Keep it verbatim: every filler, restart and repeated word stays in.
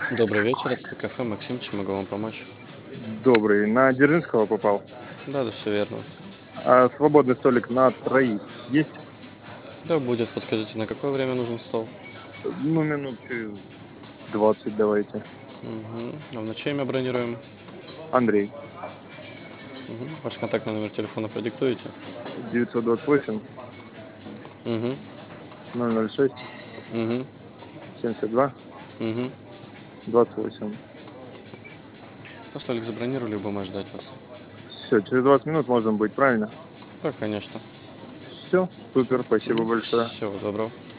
Добрый вечер, это кафе Максим, чем могу вам помочь? Добрый. На Дзержинского попал. Да, да, все верно. А свободный столик на троих есть? Да, будет. Подскажите, на какое время нужен стол? Ну, минут через двадцать давайте. Угу. А на чье имя бронируем? Андрей. Угу. Ваш контактный номер телефона продиктуете? девятьсот двадцать восемь Угу. ноль ноль шесть Угу. семьдесят два Угу. двадцать восемь. Ну, столик забронировали, будем ждать вас. Все, через двадцать минут можем быть, правильно? Да, конечно. Все, супер, спасибо большое. Всего доброго.